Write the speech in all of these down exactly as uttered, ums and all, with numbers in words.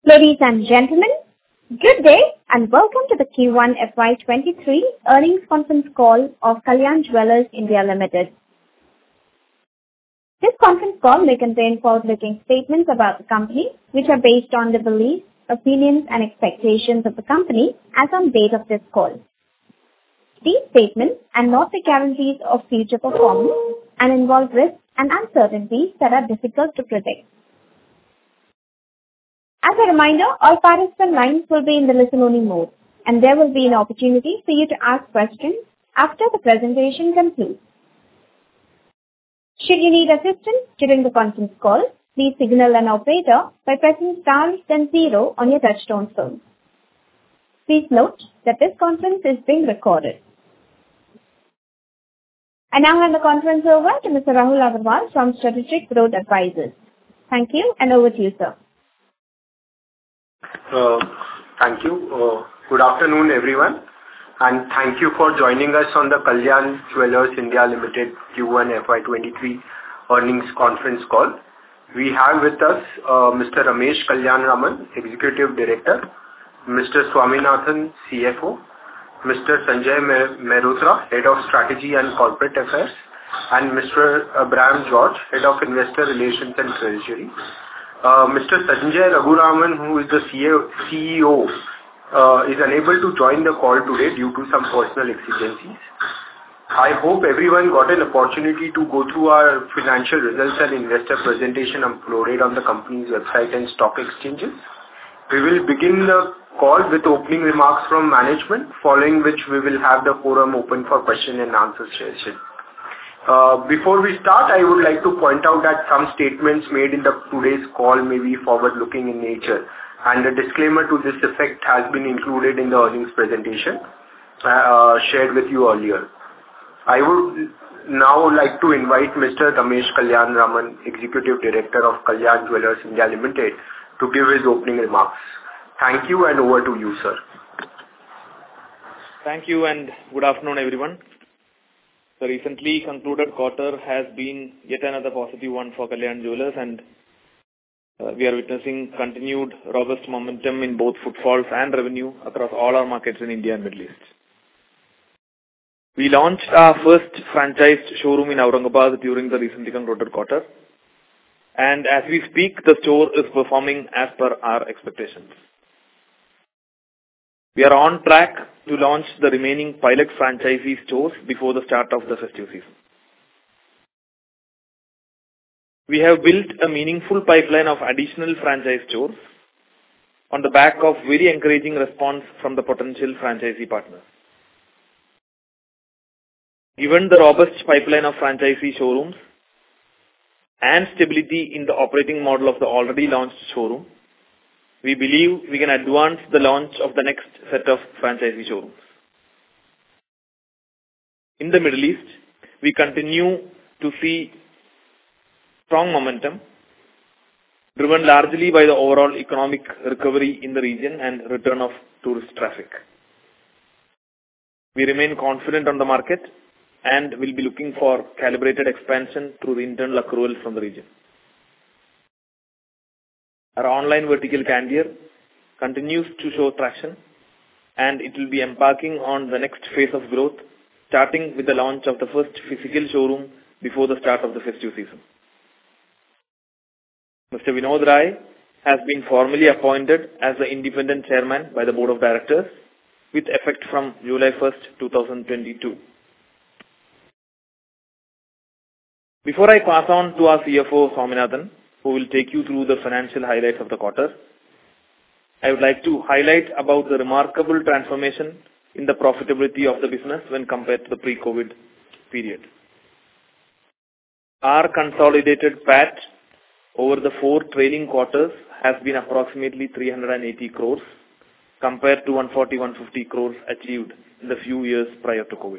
Ladies and gentlemen, good day and welcome to the Q one F Y twenty-three earnings conference call of Kalyan Jewellers India Limited. This conference call may contain forward-looking statements about the company, which are based on the beliefs, opinions, and expectations of the company as on date of this call. These statements are not the guarantees of future performance and involve risks and uncertainties that are difficult to predict. As a reminder, all participant lines will be in the listen-only mode, and there will be an opportunity for you to ask questions after the presentation concludes. Should you need assistance during the conference call, please signal an operator by pressing star then zero on your touchtone phone. Please note that this conference is being recorded. I now hand the conference over to Mister Rahul Agarwal from Strategic Growth Advisors. Thank you, and over to you, sir. Uh, thank you. Uh, good afternoon, everyone, and thank you for joining us on the Kalyan Jewellers India Limited Q one F Y twenty-three earnings conference call. We have with us uh, Mister Ramesh Kalyanaraman, Executive Director, Mister Swaminathan, C F O, Mister Sanjay Mehrotra, Head of Strategy and Corporate Affairs, and Mister Abraham George, Head of Investor Relations and Treasury. Uh, Mister Sanjay Raghuraman, who is the C E O, uh, is unable to join the call today due to some personal exigencies. I hope everyone got an opportunity to go through our financial results and investor presentation uploaded on the company's website and stock exchanges. We will begin the call with opening remarks from management, following which we will have the forum open for question and answer session. Uh, before we start, I would like to point out that some statements made in the today's call may be forward-looking in nature, and a disclaimer to this effect has been included in the earnings presentation uh, shared with you earlier. I would now like to invite Mister Ramesh Kalyanaraman, Executive Director of Kalyan Jewellers India Limited, to give his opening remarks. Thank you, and over to you, sir. Thank you, and good afternoon, everyone. The recently concluded quarter has been yet another positive one for Kalyan Jewellers, and uh, we are witnessing continued robust momentum in both footfalls and revenue across all our markets in India and Middle East. We launched our first franchised showroom in Aurangabad during the recently concluded quarter, and as we speak, the store is performing as per our expectations. We are on track to launch the remaining pilot franchisee stores before the start of the festive season. We have built a meaningful pipeline of additional franchise stores on the back of very encouraging response from the potential franchisee partners. Given the robust pipeline of franchisee showrooms and stability in the operating model of the already launched showroom, we believe we can advance the launch of the next set of franchisee showrooms. In the Middle East, we continue to see strong momentum, driven largely by the overall economic recovery in the region and return of tourist traffic. We remain confident on the market and will be looking for calibrated expansion through the internal accrual from the region. Our online vertical Candere continues to show traction, and it will be embarking on the next phase of growth, starting with the launch of the first physical showroom before the start of the festive season. Mister Vinod Rai has been formally appointed as the independent chairman by the Board of Directors with effect from July first, two thousand twenty-two. Before I pass on to our C F O, Swaminathan, who will take you through the financial highlights of the quarter, I would like to highlight about the remarkable transformation in the profitability of the business when compared to the pre-COVID period. Our consolidated P A T over the four trailing quarters has been approximately three hundred eighty crores compared to one forty to one fifty crores achieved in the few years prior to COVID.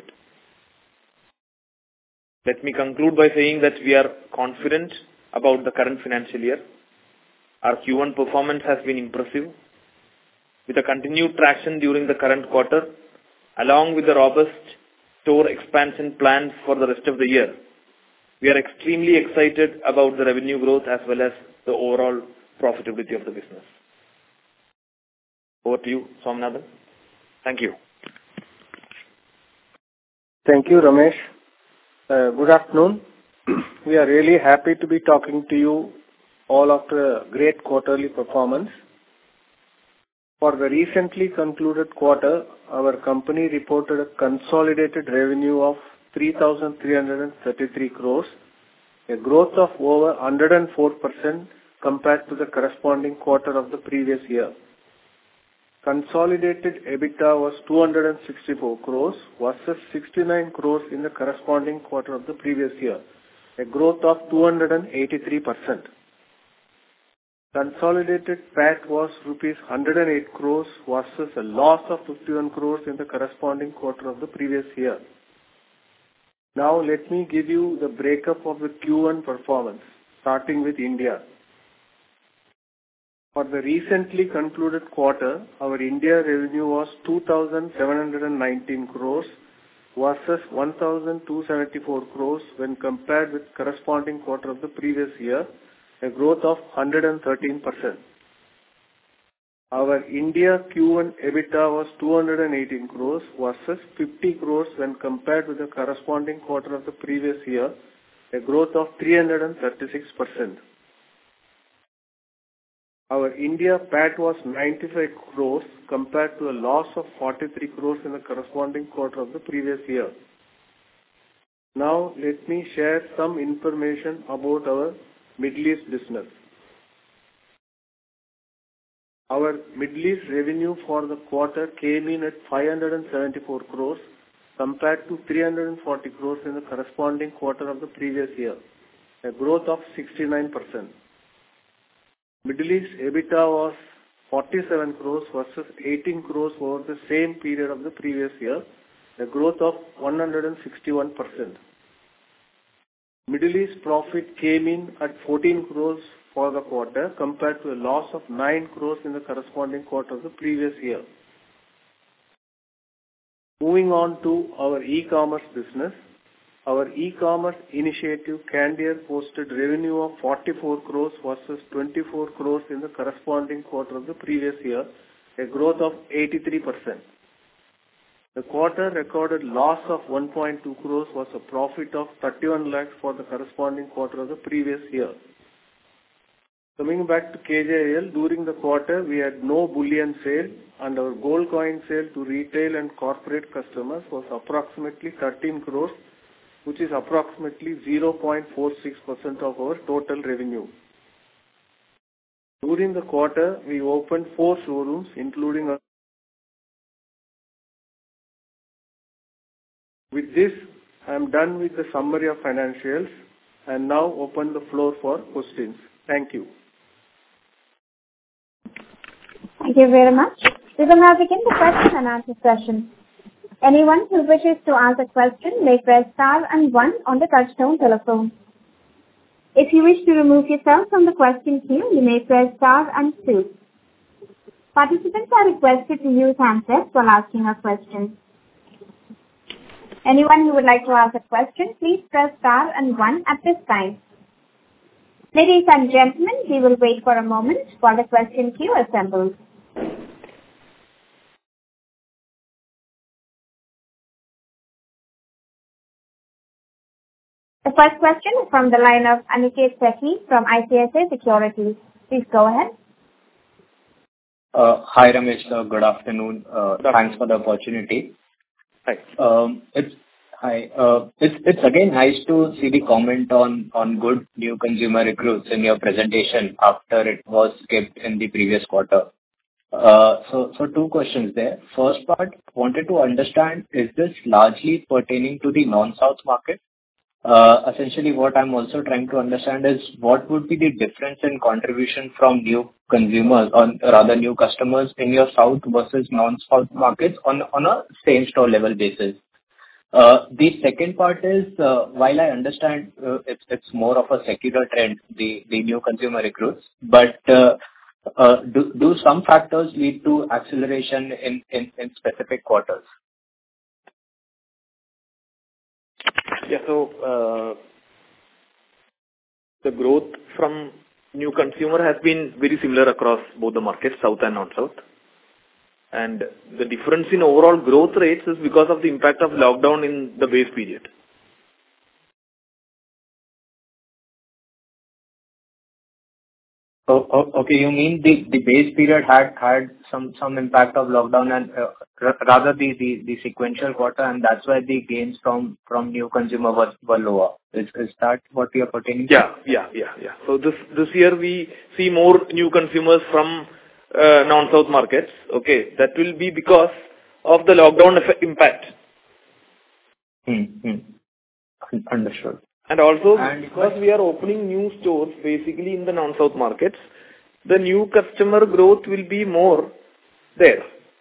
Let me conclude by saying that we are confident about the current financial year. Our Q one performance has been impressive, with a continued traction during the current quarter, along with the robust store expansion plans for the rest of the year. We are extremely excited about the revenue growth as well as the overall profitability of the business. over to you, Swaminathan. Thank you. Thank you, Ramesh. Uh, good afternoon. We are really happy to be talking to you all after a great quarterly performance. For the recently concluded quarter, our company reported a consolidated revenue of three thousand three hundred thirty-three crores, a growth of over one hundred four percent compared to the corresponding quarter of the previous year. Consolidated EBITDA was two hundred sixty-four crores versus sixty-nine crores in the corresponding quarter of the previous year, a growth of two hundred eighty-three percent. Consolidated P A T was rupees one hundred eight crores versus a loss of fifty-one crores in the corresponding quarter of the previous year. Now let me give you the breakup of the Q one performance, starting with India. For the recently concluded quarter, our India revenue was two thousand seven hundred nineteen crores versus one thousand two hundred seventy-four crores when compared with corresponding quarter of the previous year, a growth of one hundred thirteen percent. Our India Q one EBITDA was two hundred eighteen crores versus fifty crores when compared with the corresponding quarter of the previous year, a growth of three hundred thirty-six percent. Our India P A T was ninety-five crores compared to a loss of forty-three crores in the corresponding quarter of the previous year. Now let me share some information about our Middle East business. Our Middle East revenue for the quarter came in at five hundred seventy-four crores compared to three hundred forty crores in the corresponding quarter of the previous year, a growth of sixty-nine percent. Middle East EBITDA was forty-seven crores versus eighteen crores over the same period of the previous year, a growth of one hundred sixty-one percent. Middle East profit came in at fourteen crores for the quarter compared to a loss of nine crores in the corresponding quarter of the previous year. Moving on to our e-commerce business, our e-commerce initiative Candere posted revenue of forty-four crores versus twenty-four crores in the corresponding quarter of the previous year, a growth of eighty-three percent. The quarter recorded loss of one point two crores was a profit of thirty-one lakhs for the corresponding quarter of the previous year. Coming back to K J I L, during the quarter we had no bullion sale and our gold coin sale to retail and corporate customers was approximately thirteen crores, which is approximately zero point four six percent of our total revenue. During the quarter, we opened four showrooms, including a With this, I am done with the summary of financials and now open the floor for questions. Thank you. Thank you very much. We will now begin the question and answer session. Anyone who wishes to ask a question may press star and one on the touchtone telephone. If you wish to remove yourself from the question queue, you may press star and two. Participants are requested to use handsets while asking a question. Anyone who would like to ask a question, please press star and one at this time. Ladies and gentlemen, we will wait for a moment while the question queue assembles. The first question is from the line of Aniket Sethi from I C I C I Securities. Please go ahead. Uh, hi Ramesh, uh, good afternoon. Uh, thanks for the opportunity. Hi. Um, it's hi. Uh, it's it's again nice to see the comment on on good new consumer recruits in your presentation after it was skipped in the previous quarter. Uh, so so two questions there. First part, wanted to understand, is this largely pertaining to the non-South market? Uh, essentially, what I'm also trying to understand is what would be the difference in contribution from new consumers, or rather new customers in your South versus non-South markets on, on a same-store level basis. Uh, the second part is, uh, while I understand uh, it's, it's more of a secular trend, the, the new consumer recruits, but uh, uh, do, do some factors lead to acceleration in, in, in specific quarters? Yeah, so uh, the growth from new consumer has been very similar across both the markets, South and non-South. And the difference in overall growth rates is because of the impact of lockdown in the base period. Oh, oh, okay, you mean the, the base period had, had some, some impact of lockdown and uh, r- rather the, the, the sequential quarter, and that's why the gains from, from new consumer was, were lower. Is, is that what you are pertaining to? Yeah, yeah, yeah, yeah. So this, this year we see more new consumers from uh, non-South markets. Okay, that will be because of the lockdown effect, impact. Hmm, hmm. Un- Understood. And also, And because we are opening new stores basically in the non-South markets, the new customer growth will be more there.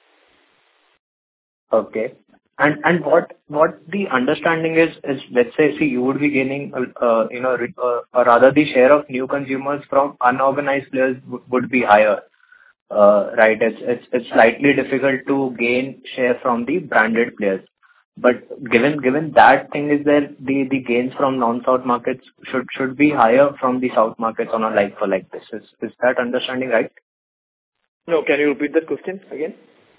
Okay. And and what what the understanding is, is let's say, see, you would be gaining, uh, you know, re- uh, or rather the share of new consumers from unorganized players would would be higher, uh, right? It's it's it's slightly difficult to gain share from the branded players. But given given that thing is there, the the gains from non-South markets should should be higher from the South markets on a like-for-like basis. Is that understanding right? No, can you repeat that question again?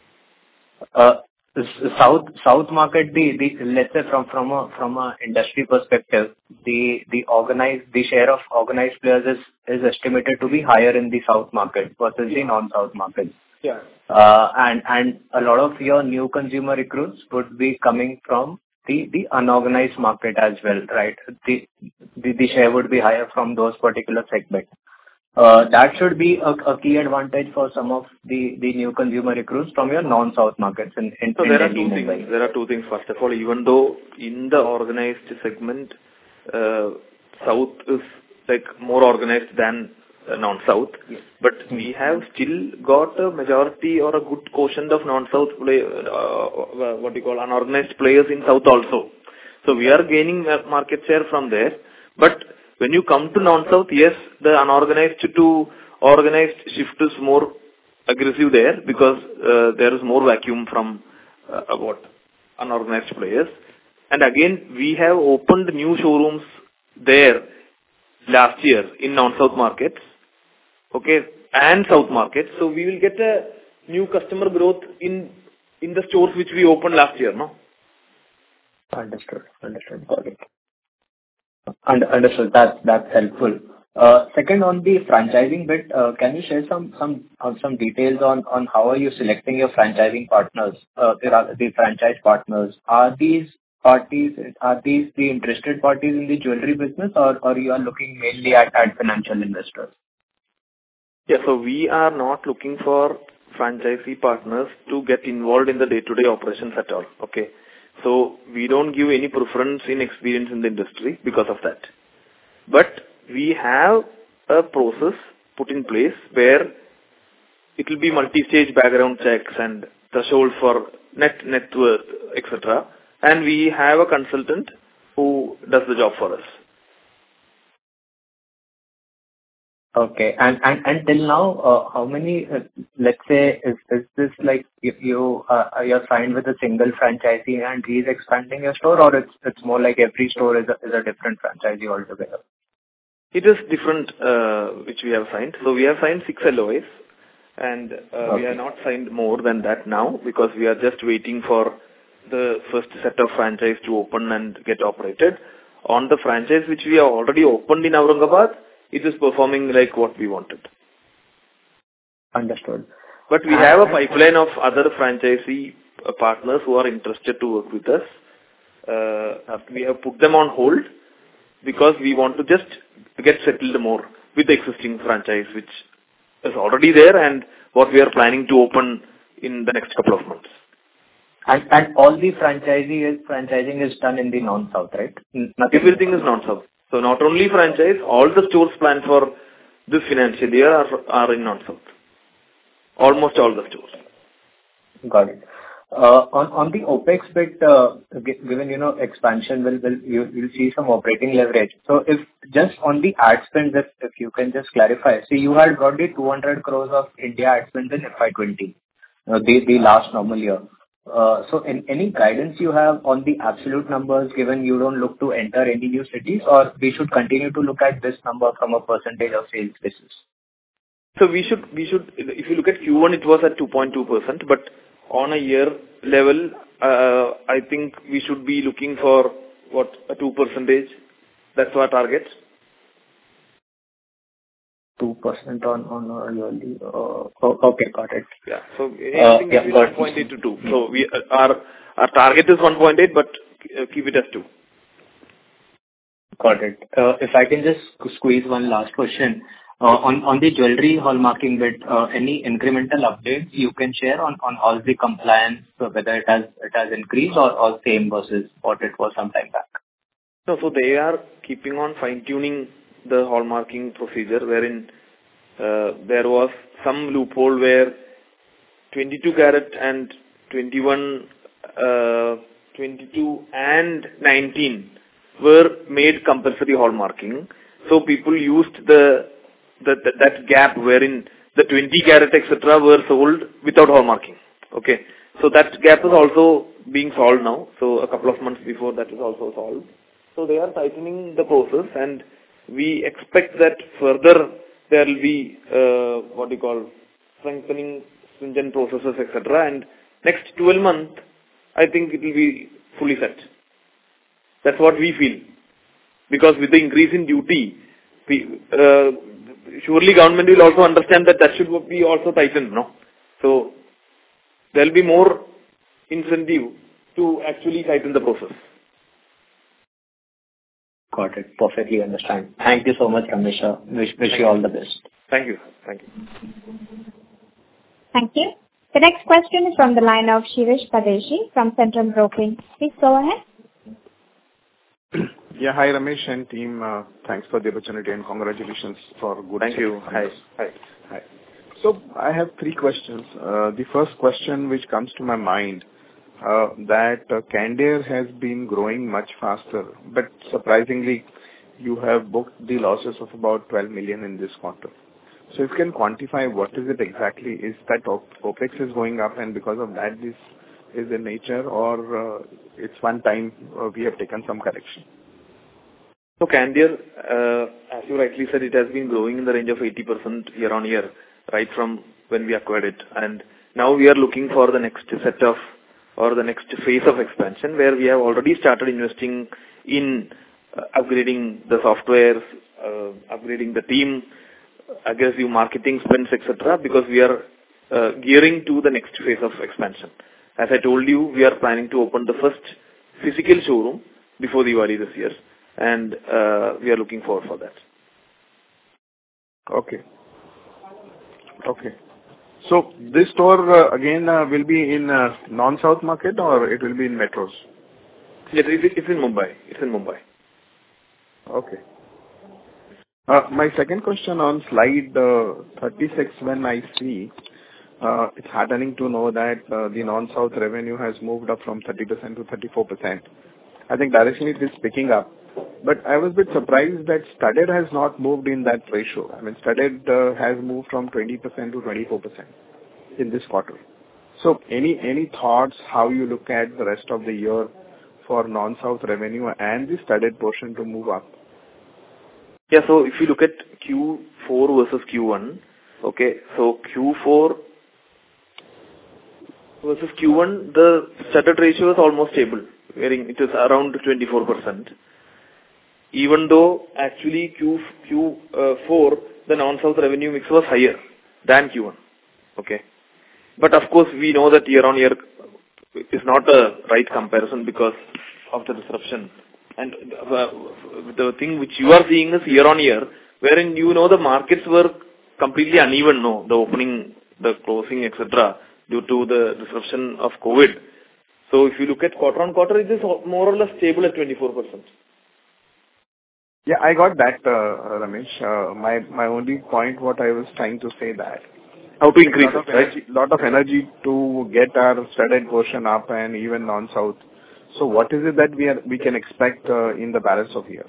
Uh, s- South South market, the the let's say from from a from a industry perspective, the the organized the share of organized players is is estimated to be higher in the South market versus the non-South markets. Yeah. Uh, And and a lot of your new consumer recruits would be coming from the the unorganized market as well, right? The the the share would be higher from those particular segments. Uh, That should be a a key advantage for some of the the new consumer recruits from your non-South markets in in So in there are Delhi, two things. Mumbai. There are two things. First of all, even though in the organized segment, uh, South is like more organized than uh, non-South, Yes. but we have still got a majority or a good quotient of non-South play, uh, what you call unorganized players in South also. So we are gaining uh, market share from there. But when you come to non-South, yes, the unorganized to organized shift is more aggressive there because uh, there is more vacuum from uh, what unorganized players. And again, we have opened new showrooms there last year in non-South markets, okay, and South markets. So we will get a new customer growth in in the stores which we opened last year, no? Understood. Understood. Got it. Und- Understood. That's that's helpful. Uh, Second, on the franchising bit, uh, can you share some some uh, some details on on how are you selecting your franchising partners, uh, the ra- the franchise partners? Are these parties, are these the interested parties in the jewelry business, or or you are looking mainly at at financial investors? Yeah, so we are not looking for franchisee partners to get involved in the day-to-day operations at all, okay? So we don't give any preference in experience in the industry because of that. But we have a process put in place where it will be multi-stage background checks and threshold for net net worth, et cetera. And we have a consultant who does the job for us. Okay. And and until now, uh, how many, uh, let's say, is is this like if you, uh, you're signed with a single franchisee and he's expanding your store, or it's it's more like every store is a is a different franchisee altogether? It is different, uh, which we have signed. So we have signed six L O Is, and uh, Okay. we have not signed more than that now because we are just waiting for the first set of franchise to open and get operated. On the franchise which we have already opened in Aurangabad, it is performing like what we wanted. Understood. But we have a pipeline of other franchisee uh, partners who are interested to work with us. Uh, we have put them on hold because we want to just get settled more with the existing franchise which is already there and what we are planning to open in the next couple of months. And and all the franchisee is franchising is done in the non-South, right? N- Nothing. Everything is non-South. So not only franchise, all the stores planned for this financial year are, are in non-South. Almost all the stores. Got it. Uh, On on the OpEx bit, uh, gi- given, you know, expansion will, will you, you'll see some operating leverage. So if just on the ad spend, if if you can just clarify. See, you had got the two hundred crores of India ad spend in F Y twenty, uh, the the last normal year. Uh, So in any guidance you have on the absolute numbers, given you don't look to enter any new cities, or we should continue to look at this number from a percentage of sales basis? So we should, we should, if you look at Q one, it was at two point two percent, but on a year level, uh, I think we should be looking for, what, a two percentage. That's our target. two percent on on a yearly. uh, oh, Okay, got it. Yeah. So Uh, anything yeah, between got one point eight to two. So we, uh, our, our target is one point eight, but uh, keep it as two. Got it. Uh, If I can just squeeze one last question. Uh, On on the jewelry hallmarking bit, uh, any incremental updates you can share on on all the compliance, so whether it has it has increased or or same versus what it was some time back? No, so they are keeping on fine-tuning the hallmarking procedure, wherein uh, there was some loophole where twenty-two carat and twenty-one, uh, twenty-two and nineteen were made compulsory hallmarking. So people used the, the, the that gap wherein the twenty carat et cetera were sold without hallmarking. Okay, so that gap is also being solved now. So a couple of months before that is also solved. So they are tightening the process, and we expect that further there will be uh, what you call strengthening stringent processes, et cetera. And next twelve months, I think it will be fully set. That's what we feel. Because with the increase in duty, we, uh, surely government will also understand that that should be also tightened, no? So there will be more incentive to actually tighten the process. Got it. Perfectly understand. Thank you so much, Ramesh. Wish wish you all the best. Thank you. Thank you. Thank you. The next question is from the line of Shirish Padeshi from Centrum Broking. Please go ahead. Yeah, hi Ramesh and team. Uh, thanks for the opportunity and congratulations for good. Thank you. Hi. Hi. Hi. So I have three questions. Uh, the first question which comes to my mind, uh, that uh, Candere has been growing much faster, but surprisingly, you have booked the losses of about twelve million in this quarter. So if you can quantify what is it exactly, is that OPEX is going up and because of that this is in nature, or uh, it's one time uh, we have taken some correction? So Candere, uh, as you rightly said, it has been growing in the range of eighty percent year on year, right from when we acquired it. And now we are looking for the next set of, or the next phase of expansion, where we have already started investing in uh, upgrading the software, uh, upgrading the team, aggressive marketing spends, et cetera, because we are uh, gearing to the next phase of expansion. As I told you, we are planning to open the first physical showroom before Diwali this year, and uh, we are looking forward for that. Okay. Okay. So this store uh, again uh, will be in uh, non-South market, or it will be in metros? Yes, it's in Mumbai. It's in Mumbai. Okay. Uh, my second question on slide uh, thirty-six, when I see, uh, it's heartening to know that uh, the non-South revenue has moved up from thirty percent to thirty-four percent. I think directionally it is picking up. But I was a bit surprised that studded has not moved in that ratio. I mean, studded uh, has moved from twenty percent to twenty-four percent in this quarter. So any any thoughts how you look at the rest of the year for non-South revenue and the studded portion to move up? Yeah, so if you look at Q four versus Q one, okay, so Q four versus Q one, the studded ratio is almost stable, wherein it is around twenty-four percent. Even though actually Q, Q uh, four, the non-South revenue mix was higher than Q one, okay. But of course, we know that year-on-year is not a right comparison because of the disruption. And uh, the thing which you are seeing is year-on-year, wherein you know the markets were completely uneven, no, the opening, the closing, et cetera, due to the disruption of COVID. So if you look at quarter-on-quarter, it is more or less stable at twenty-four percent. Yeah, I got that, uh, Ramesh. Uh, my my only point, what I was trying to say that how to increase lot it, of right? energy, lot of energy to get our studded portion up and even non-South. So what is it that we are we can expect uh, in the balance of year?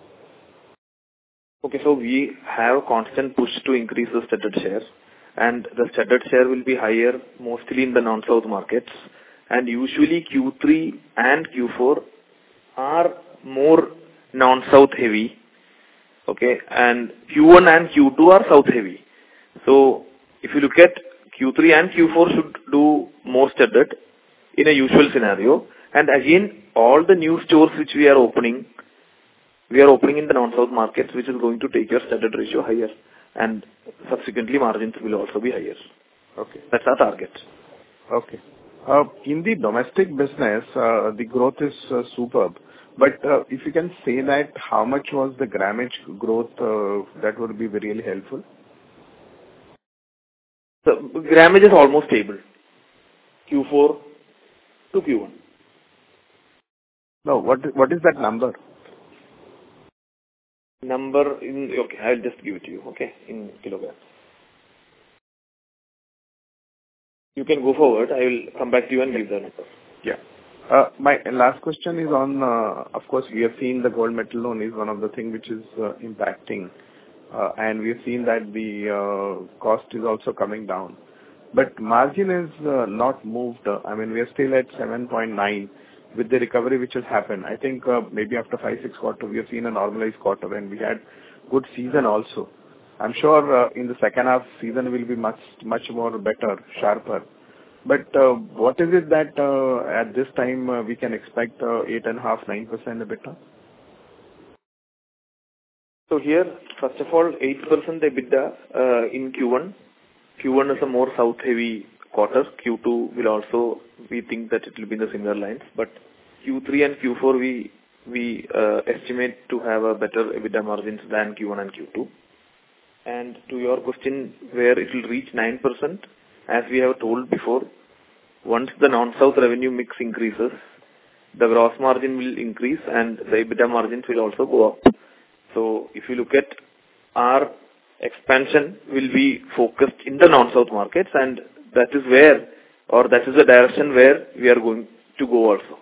Okay, so we have a constant push to increase the studded share, and the studded share will be higher mostly in the non-South markets, and usually Q three and Q four are more non-South heavy, okay, and Q one and Q two are South heavy. So if you look at Q three and Q four should do more studded in a usual scenario. And again, all the new stores which we are opening, we are opening in the non-south markets, which is going to take your studded ratio higher, and subsequently margins will also be higher. Okay. That's our target. Okay. Uh, in the domestic business, uh, the growth is uh, superb. But uh, if you can say that, how much was the grammage growth, uh, that would be really helpful. The grammage is almost stable, Q four to Q one. No, what what is that number? Number in, okay, I'll just give it to you, okay, in kilograms. You can go forward. I will come back to you and give the number. Yeah. Uh, my last question is on, uh, of course, we have seen the gold metal loan is one of the things which is uh, impacting. Uh, and we have seen that the uh, cost is also coming down. But margin is uh, not moved. I mean, we are still at seven point nine with the recovery which has happened. I think uh, maybe after five, six quarters, we have seen a normalized quarter and we had good season also. I'm sure uh, in the second half, season will be much, much more better, sharper. But uh, what is it that uh, at this time uh, we can expect uh, eight point five, nine percent EBITDA? So here, first of all, eight percent EBITDA uh, in Q one. Q one is a more south-heavy quarter. Q two will also, we think that it will be in the similar lines. But Q three and Q four, we we uh, estimate to have a better EBITDA margins than Q one and Q two. And to your question, where it will reach nine percent, as we have told before, once the non-south revenue mix increases, the gross margin will increase and the EBITDA margins will also go up. So if you look at our expansion will be focused in the non-south markets, and that is where, or that is the direction where we are going to go also.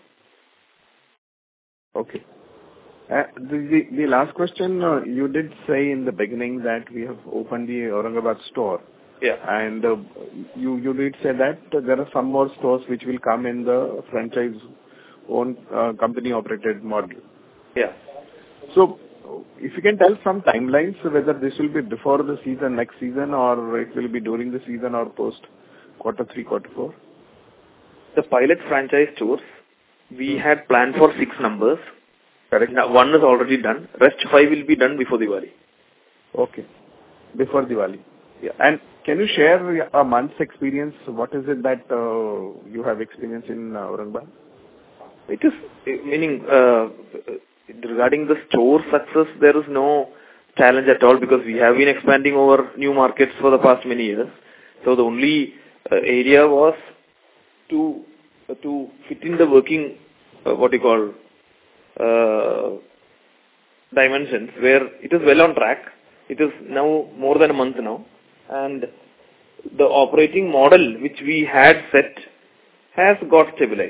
Okay. Uh, the, the, the last question, uh, you did say in the beginning that we have opened the Aurangabad store. Yeah. And uh, you, you did say that uh, there are some more stores which will come in the franchise-owned uh, company-operated model. Yeah. So, if you can tell some timelines, whether this will be before the season, next season, or it will be during the season or post quarter three, quarter four? The pilot franchise stores, we hmm. had planned for six numbers. Correct. Now, one is already done. Rest five will be done before Diwali. Okay. Before Diwali. Yeah. And can you share a month's experience? What is it that uh, you have experience in uh, Aurangabad? It is, meaning, uh, regarding the store success, there is no challenge at all because we have been expanding over new markets for the past many years. So the only uh, area was to uh, to fit in the working, uh, what you call, uh, dimensions, where it is well on track. It is now more than a month now. And the operating model which we had set has got stabilized.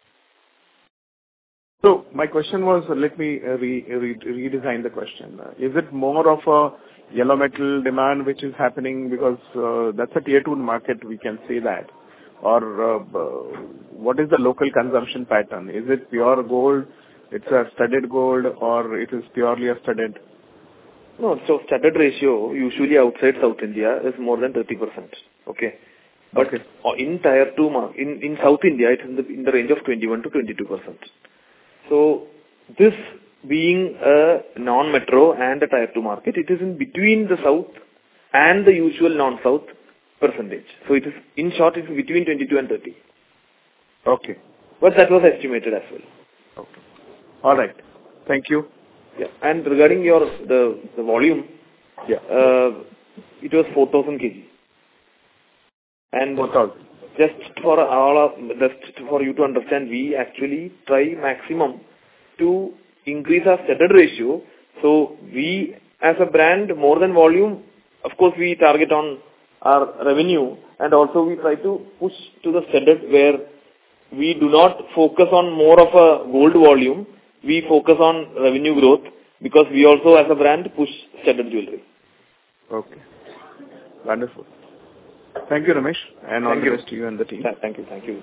So my question was, let me uh, re, re, redesign the question. Uh, is it more of a yellow metal demand which is happening because uh, that's a tier two market, we can say that? Or uh, what is the local consumption pattern? Is it pure gold, it's a studded gold, or it is purely a studded? No, so studded ratio usually outside South India is more than thirty percent. Okay. But okay. in tier two, in, in South India, it's in the, in the range of twenty-one to twenty-two percent. So this being a non-metro and a tier two market, it is in between the south and the usual non-south percentage. So it is, in short, it is between twenty-two and thirty. Okay. But that was estimated as well. Okay. All right. Thank you. Yeah. And regarding your the, the volume, yeah, uh, it was four thousand kilograms. And four thousand. Just for all of, just for you to understand, we actually try maximum to increase our studded ratio. So we, as a brand, more than volume, of course, we target on our revenue, and also we try to push to the studded where we do not focus on more of a gold volume. We focus on revenue growth because we also, as a brand, push studded jewelry. Okay. Wonderful. Thank you, Ramesh, and all the best to you and the team. Thank you, thank you.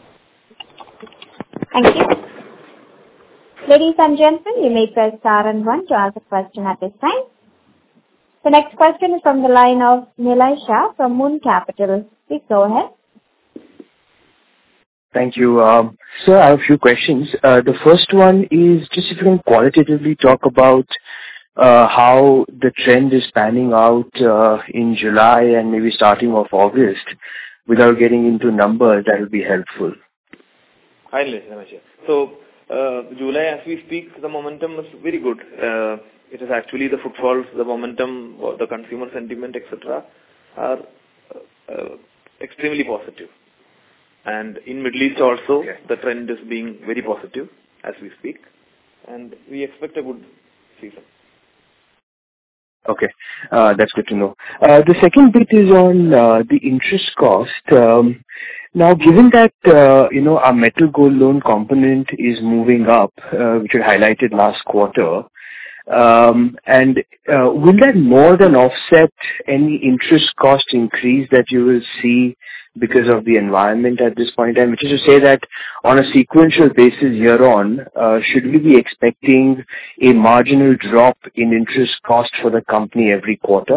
Thank you. Ladies and gentlemen, you may press star and one to ask a question at this time. The next question is from the line of Nilay Shah from Moon Capital. Please go ahead. Thank you. Um, sir, I have a few questions. Uh, the first one is just if you can qualitatively talk about uh, how the trend is panning out uh, in July and maybe starting of August without getting into numbers, that would be helpful. Hi, Nilay. So, uh, July, as we speak, the momentum is very good. Uh, it is actually the footfalls, the momentum, the consumer sentiment, et cetera are uh, uh, extremely positive. And in Middle East also, okay. the trend is being very positive as we speak. And we expect a good season. Okay, uh, that's good to know. Uh, the second bit is on uh, the interest cost. Um, now, given that, uh, you know, our metal gold loan component is moving up, uh, which we highlighted last quarter, um, and uh, will that more than offset any interest cost increase that you will see because of the environment at this point in time? Which is to say that on a sequential basis year on, uh, should we be expecting a marginal drop in interest cost for the company every quarter?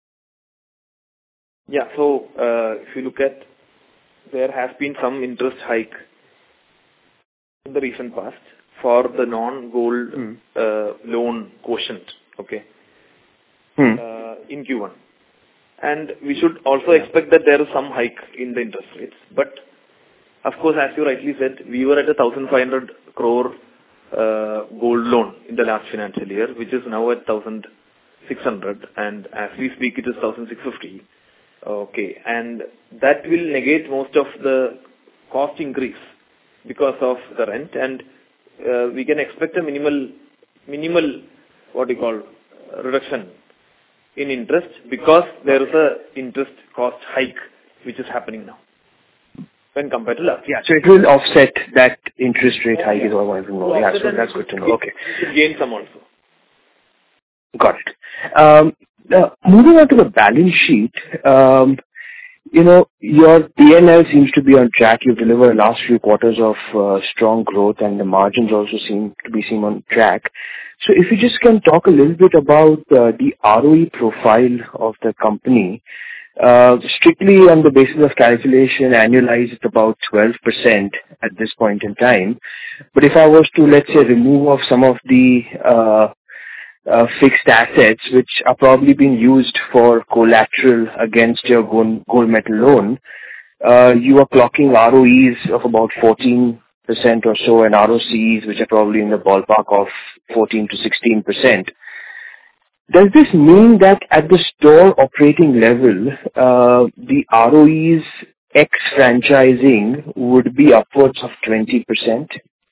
Yeah, so uh, if you look at, there has been some interest hike in the recent past for the non-gold mm. uh, loan quotient, okay, mm. uh, in Q one. And we should also yeah. expect that there is some hike in the interest rates. But, of course, as you rightly said, we were at a one thousand five hundred crore uh, gold loan in the last financial year, which is now at one thousand six hundred. And as we speak, it is one thousand six hundred fifty. Okay. And that will negate most of the cost increase because of the rent. And uh, we can expect a minimal, minimal, what do you call, reduction in interest because there is a interest cost hike which is happening now when compared to last year. Yeah, so it will offset that interest rate hike is what I want to know. Yeah, so that's good to know. Okay. You should gain some also. Got it. Um, now, moving on to the balance sheet, um, you know, your P and L seems to be on track. You've delivered last few quarters of uh, strong growth and the margins also seem to be seen on track. So if you just can talk a little bit about uh, the R O E profile of the company, uh, strictly on the basis of calculation, annualized at about twelve percent at this point in time. But if I was to, let's say, remove off some of the uh, uh, fixed assets which are probably being used for collateral against your gold, gold metal loan, uh, you are clocking R O Es of about fourteen percent or so and R O Cs which are probably in the ballpark of fourteen to sixteen percent. Does this mean that at the store operating level, uh, the R O Es ex-franchising would be upwards of twenty percent?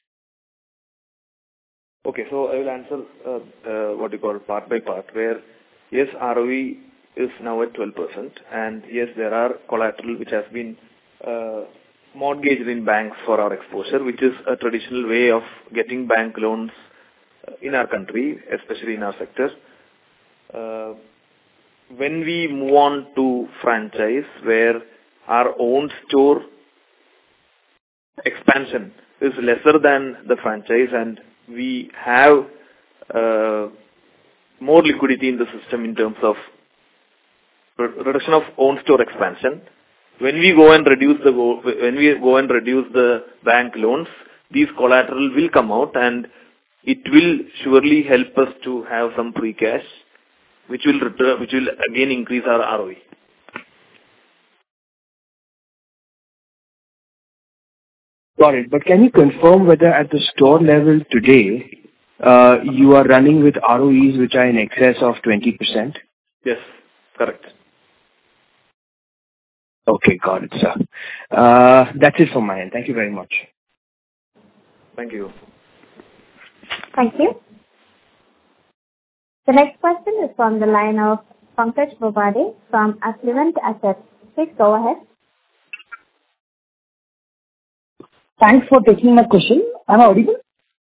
Okay, so I will answer uh, uh, what you call part by part, where yes, R O E is now at twelve percent and yes, there are collateral which has been uh, mortgaged in banks for our exposure, which is a traditional way of getting bank loans in our country, especially in our sector. Uh, when we move on to franchise, where our own store expansion is lesser than the franchise and we have uh, more liquidity in the system in terms of reduction of own store expansion. When we go and reduce the when we go and reduce the bank loans, these collateral will come out and it will surely help us to have some free cash, which will return, which will again increase our R O E. Got it. But can you confirm whether at the store level today, uh, you are running with R O Es which are in excess of twenty percent? Yes, correct. Okay, got it, sir. Uh, that's it from my end. Thank you very much. Thank you. Thank you. The next question is from the line of Pankaj Bobade from Affluent Assets. Please go ahead. Thanks for taking my question. Am I audible?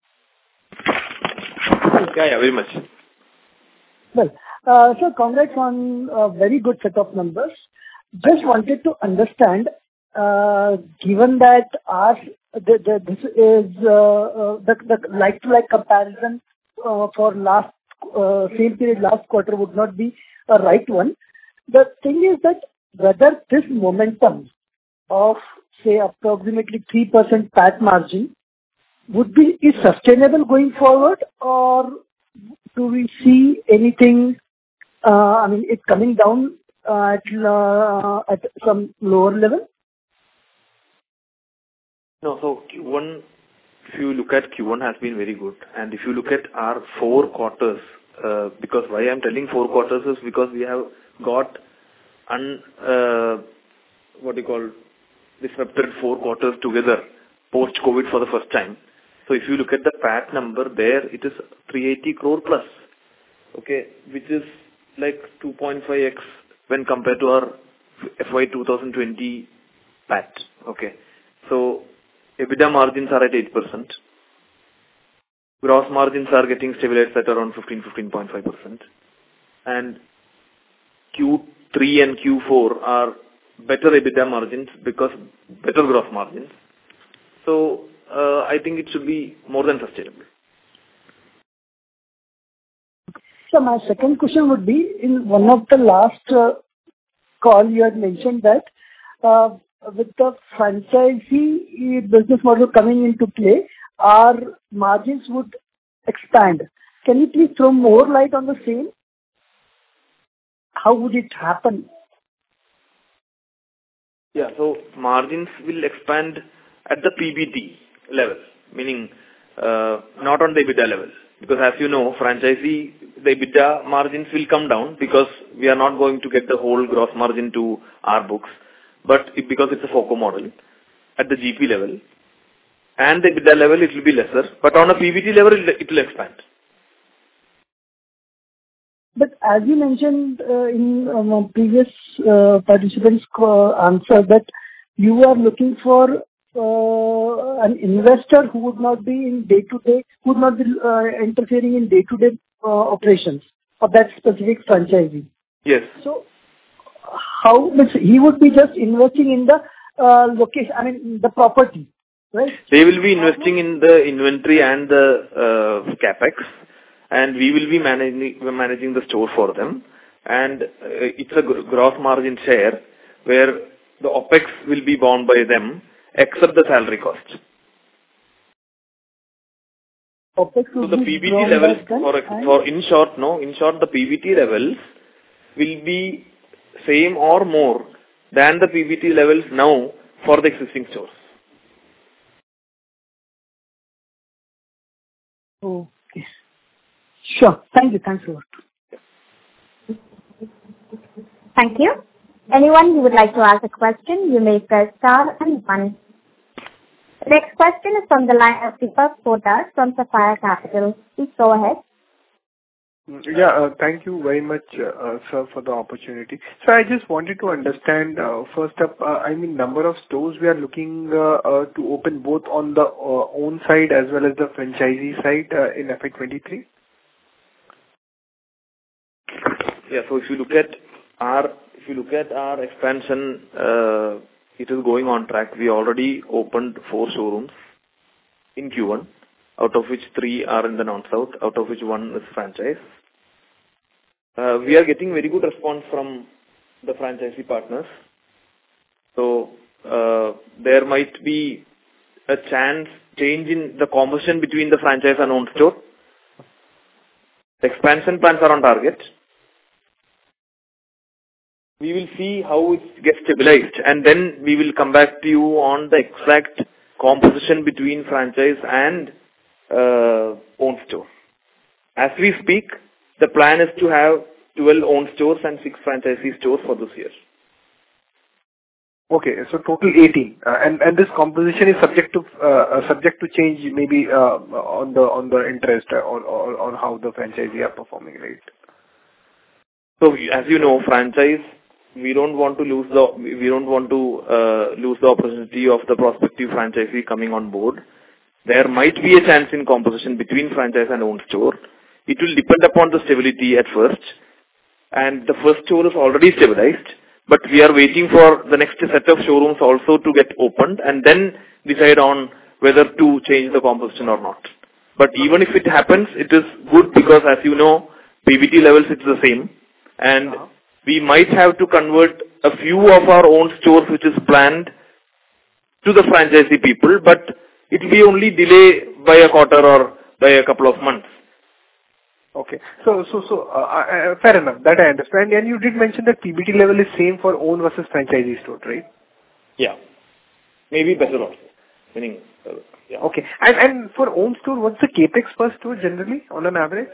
Yeah, yeah, very much. Well, uh, so congrats on a very good set of numbers. Just wanted to understand, uh, given that our the, the, this is uh, uh, the, the like-to-like comparison uh, for last uh, same period last quarter would not be a right one. The thing is that whether this momentum of, say, approximately three percent P A T margin would be is sustainable going forward, or do we see anything, uh, I mean, it coming down uh, at, uh, at some lower level? No, so Q one, if you look at Q one has been very good. And if you look at our four quarters, uh, because why I'm telling four quarters is because we have got un, uh, what do you call, disrupted four quarters together post-COVID for the first time. So if you look at the P A T number there, it is three hundred eighty crore plus, okay, which is like two point five x when compared to our F Y twenty twenty P A T, okay. So EBITDA margins are at eight percent. Gross margins are getting stabilized at around fifteen, fifteen point five percent. And Q three and Q four are better EBITDA margins because better gross margins. So uh, I think it should be more than sustainable. So my second question would be, in one of the last uh, call you had mentioned that uh, with the franchisee business model coming into play, our margins would expand. Can you please throw more light on the same? How would it happen? Yeah, so margins will expand at the P B T level, meaning uh, not on the EBITDA level. Because as you know, franchisee, the EBITDA margins will come down because we are not going to get the whole gross margin to our books. But it, because it's a FOCO model, at the G P level, and the EBITDA level, it will be lesser. But on a P B T level, it, it will expand. But as you mentioned uh, in um, previous uh, participants' answer, that you are looking for uh, an investor who would not be in day-to-day, who would not be uh, interfering in day-to-day uh, operations of that specific franchisee. Yes. So, how much he would be just investing in the uh, location, I mean, the property, right? They will be investing in the inventory and the uh, capex. And we will be managing managing the store for them. And uh, it's a gross margin share where the OPEX will be borne by them except the salary cost. OPEX so the P B T levels, for, for in short, no, in short the P B T levels will be same or more than the P B T levels now for the existing stores. Okay. Sure. Thank you. Thanks a lot. Thank you. Anyone who would like to ask a question, you may press star and one. The next question is from the line of Deepak Poddar from Sapphire Capital. Please go ahead. Yeah, uh, thank you very much, uh, sir, for the opportunity. So I just wanted to understand, uh, first up, uh, I mean, number of stores we are looking uh, uh, to open both on the uh, own side as well as the franchisee side uh, in F Y twenty-three. Yeah, so if you look at our if you look at our expansion, uh, it is going on track. We already opened four showrooms in Q one, out of which three are in the non-south, out of which one is franchise. Uh, we are getting very good response from the franchisee partners. So uh, there might be a chance change in the composition between the franchise and own store. The expansion plans are on target. We will see how it gets stabilized, and then we will come back to you on the exact composition between franchise and uh, own store. As we speak, the plan is to have twelve own stores and six franchisee stores for this year. Okay, so total eighteen, uh, and and this composition is subject to uh, subject to change, maybe uh, on the on the interest or, or on how the franchisee are performing, right? So as you know, franchise, we don't want to lose the we don't want to uh, lose the opportunity of the prospective franchisee coming on board. There might be a chance in composition between franchise and own store. It will depend upon the stability at first, and the first store is already stabilized. But we are waiting for the next set of showrooms also to get opened and then decide on whether to change the composition or not. But even if it happens, it is good because, as you know, P B T levels it's the same. and Uh-huh. we might have to convert a few of our own stores, which is planned, to the franchisee people, but it will be only delay by a quarter or by a couple of months. Okay. So, so, so, uh, uh, fair enough. That I understand. And you did mention that P B T level is same for own versus franchisee store, right? Yeah. Maybe better also. Meaning, uh, yeah. Okay. And, and for own store, what's the capex per store generally on an average?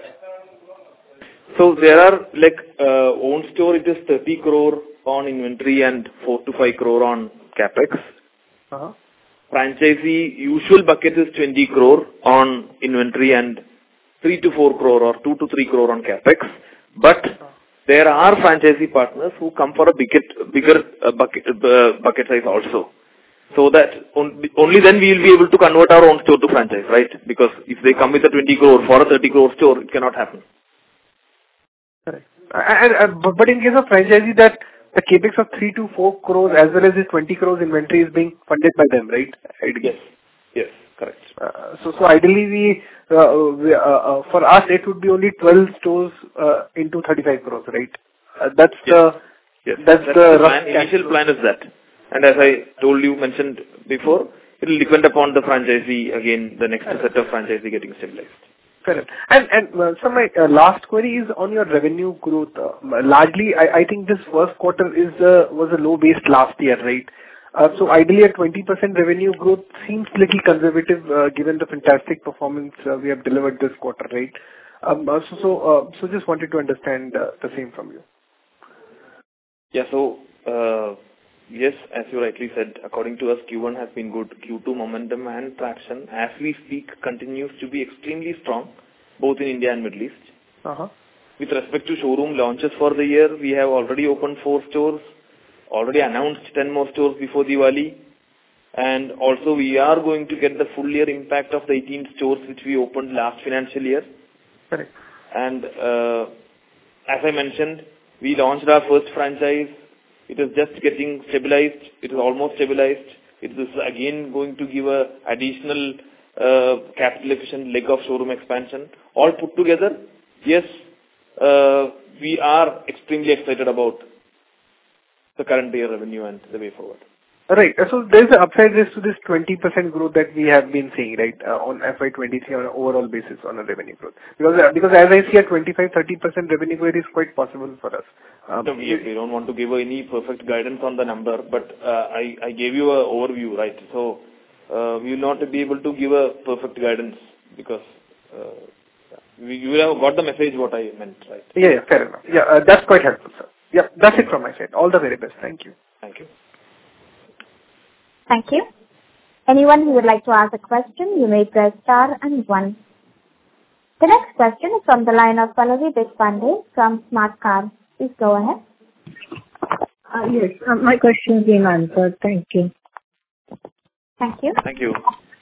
So there are like, uh, own store, it is thirty crore on inventory and four to five crore on capex. Uh-huh. Franchisee usual bucket is twenty crore on inventory and three to four crore or two to three crore on capex. But there are franchisee partners who come for a bigger, bigger uh, bucket, uh, bucket size also. So that on, only then we will be able to convert our own store to franchise, right? Because if they come with a twenty crore for a thirty crore store, it cannot happen. Correct. And, and, but in case of franchisee, that the capex of three to four crores as well as the twenty crores inventory is being funded by them, right? Yes. Yes. Correct. Uh, so, so ideally, we, uh, we uh, uh, for us, it would be only twelve stores uh, into thirty-five crores, right? Uh, that's Yes. the Yes. that's, That's the the rough plan. Initial plan is that. And as I told you, mentioned before, it will depend upon the franchisee, again, the next set of franchisee getting stabilized. Correct. And, and uh, so my uh, last query is on your revenue growth. Uh, largely, I, I think this first quarter is uh, was a low base last year, right? Uh, so ideally, a twenty percent revenue growth seems little conservative uh, given the fantastic performance uh, we have delivered this quarter, right? Um, uh, so, so, uh, so just wanted to understand uh, the same from you. Yeah, so, uh, yes, as you rightly said, according to us, Q one has been good. Q two momentum and traction, as we speak, continues to be extremely strong, both in India and Middle East. Uh-huh. With respect to showroom launches for the year, we have already opened four stores, already announced ten more stores before Diwali, and also we are going to get the full year impact of the eighteen stores which we opened last financial year. Correct. And uh, as I mentioned, we launched our first franchise. It is just getting stabilized. It is almost stabilized. It is again going to give a additional uh, capital efficient leg of showroom expansion. All put together, yes, uh, we are extremely excited about the current year revenue and the way forward. Right. So there's an upside risk to this twenty percent growth that we have been seeing, right, uh, on F Y twenty-three on an overall basis on a revenue growth. Because uh, because as I see, a twenty-five to thirty percent revenue growth is quite possible for us. Um, no, we, we don't want to give any perfect guidance on the number, but uh, I, I gave you an overview, right? So uh, we will not be able to give a perfect guidance because uh, we, you will have got the message what I meant, right? Yeah, yeah, fair enough. Yeah, uh, that's quite helpful, sir. Yeah, that's it from my side. All the very best. Thank you. Thank you. Thank you. Anyone who would like to ask a question, you may press star and one. The next question is from the line of Pallavi Deshpande from Smart Car. Please go ahead. Uh, yes, uh, my question has been answered. Thank you. Thank you. Thank you.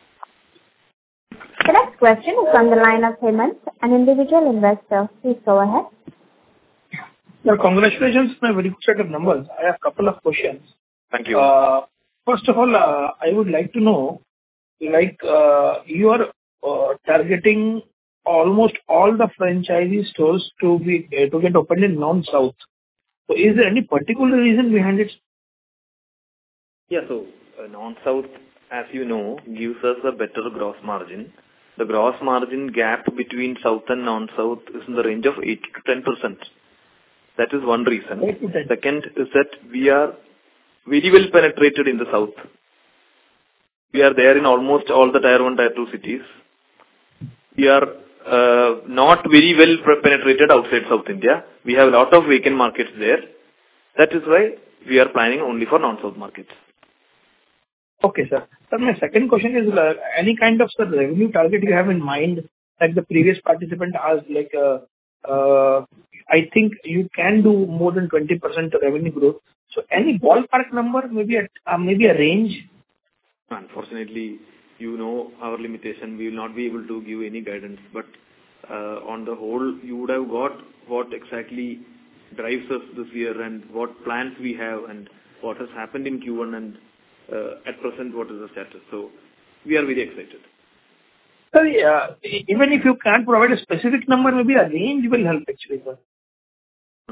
The next question is from the line of Hemant, an individual investor. Please go ahead. Well, congratulations on a very good set of numbers. I have a couple of questions. Thank you. Uh, first of all, uh, I would like to know, like, uh, you are uh, targeting almost all the franchisee stores to be uh, to get opened in non-South. So, is there any particular reason behind it? Yeah, so uh, non-South, as you know, gives us a better gross margin. The gross margin gap between South and non-South is in the range of eight to ten percent. That is one reason. eight to ten. Second is that we are very well penetrated in the South. We are there in almost all the Tier one, Tier two cities. We are uh, not very well penetrated outside South India. We have a lot of vacant markets there. That is why we are planning only for non-South markets. Okay, sir. Sir, my second question is, uh, any kind of sir, revenue target you have in mind, like the previous participant asked, like, uh, uh, I think you can do more than twenty percent revenue growth. So any ballpark number, maybe a, uh, maybe a range? Unfortunately, you know our limitation. We will not be able to give any guidance. But uh, on the whole, you would have got what exactly drives us this year and what plans we have and what has happened in Q one and uh, at present what is the status. So we are very excited. Sorry, uh, even if you can't provide a specific number, maybe a range will help actually, sir. No, no, no.